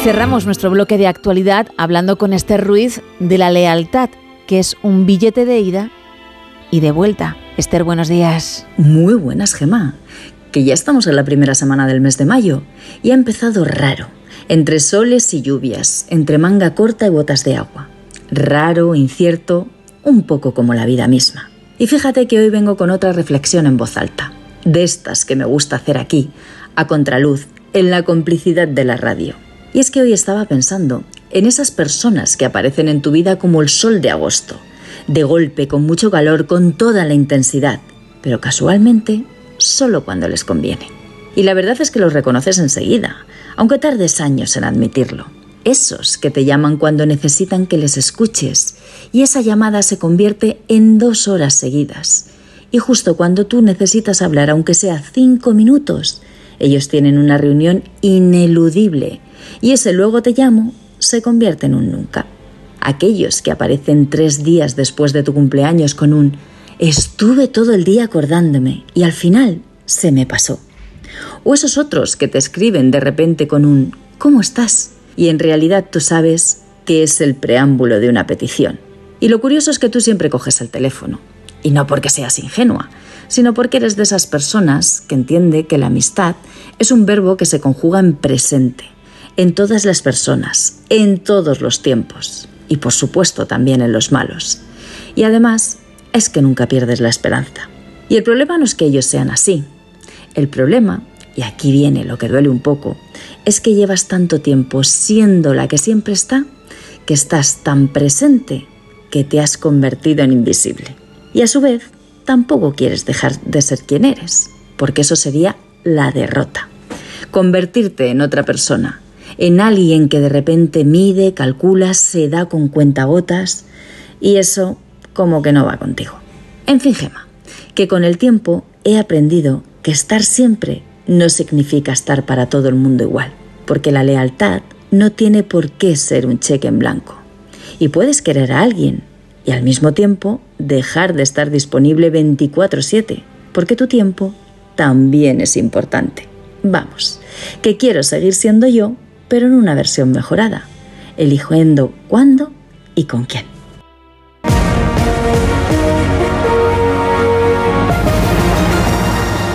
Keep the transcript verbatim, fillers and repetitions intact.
Cerramos nuestro bloque de actualidad hablando con Esther Ruiz de la lealtad, que es un billete de ida y de vuelta. Esther, buenos días. Muy buenas, Gemma. Que ya estamos en la primera semana del mes de mayo y ha empezado raro, entre soles y lluvias, entre manga corta y botas de agua. Raro, incierto, un poco como la vida misma. Y fíjate que hoy vengo con otra reflexión en voz alta, de estas que me gusta hacer aquí, a contraluz, en la complicidad de la radio. Y es que hoy estaba pensando en esas personas que aparecen en tu vida como el sol de agosto, de golpe, con mucho calor, con toda la intensidad, pero casualmente solo cuando les conviene. Y la verdad es que los reconoces enseguida, aunque tardes años en admitirlo. Esos que te llaman cuando necesitan que les escuches, y esa llamada se convierte en dos horas seguidas. Y justo cuando tú necesitas hablar, aunque sea cinco minutos, ellos tienen una reunión ineludible, y ese luego te llamo se convierte en un nunca. Aquellos que aparecen tres días después de tu cumpleaños con un estuve todo el día acordándome y al final se me pasó. O esos otros que te escriben de repente con un ¿cómo estás? Y en realidad tú sabes que es el preámbulo de una petición. Y lo curioso es que tú siempre coges el teléfono. Y no porque seas ingenua, sino porque eres de esas personas que entiende que la amistad es un verbo que se conjuga en presente, en todas las personas, en todos los tiempos, y por supuesto también en los malos. Y además es que nunca pierdes la esperanza. Y el problema no es que ellos sean así. El problema, y aquí viene lo que duele un poco, es que llevas tanto tiempo siendo la que siempre está, que estás tan presente que te has convertido en invisible. Y a su vez, tampoco quieres dejar de ser quien eres, porque eso sería la derrota. Convertirte en otra persona, en alguien que de repente mide, calcula, se da con cuentagotas, y eso como que no va contigo. En fin, Gemma, que con el tiempo he aprendido que estar siempre no significa estar para todo el mundo igual, porque la lealtad no tiene por qué ser un cheque en blanco. Y puedes querer a alguien y al mismo tiempo dejar de estar disponible veinticuatro siete, porque tu tiempo también es importante. Vamos, que quiero seguir siendo yo, pero en una versión mejorada, eligiendo cuándo y con quién.